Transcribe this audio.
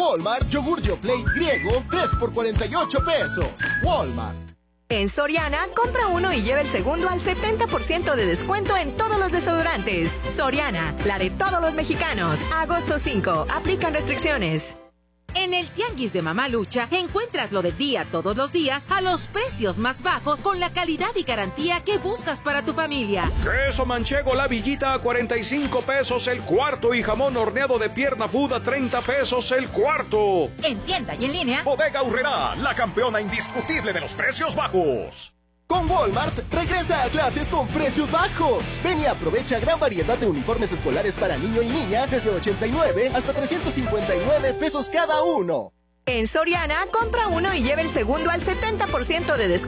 Walmart, yogur Yoplait griego, 3 por 48 pesos. Walmart. En Soriana, compra uno y lleva el segundo al 70% de descuento en todos los desodorantes. Soriana, la de todos los mexicanos. Agosto 5, aplican restricciones. En el Tianguis de Mamalucha encuentras lo del día todos los días a los precios más bajos con la calidad y garantía que buscas para tu familia. Queso manchego La Villita a 45 pesos el cuarto y jamón horneado de pierna food a 30 pesos el cuarto. En tienda y en línea. Bodega Aurrerá, la campeona indiscutible de los precios bajos. Con Walmart, regresa a clases con precios bajos. Ven y aprovecha gran variedad de uniformes escolares para niño y niña desde 89 hasta 359 pesos cada uno. En Soriana, compra uno y lleva el segundo al 70% de descuento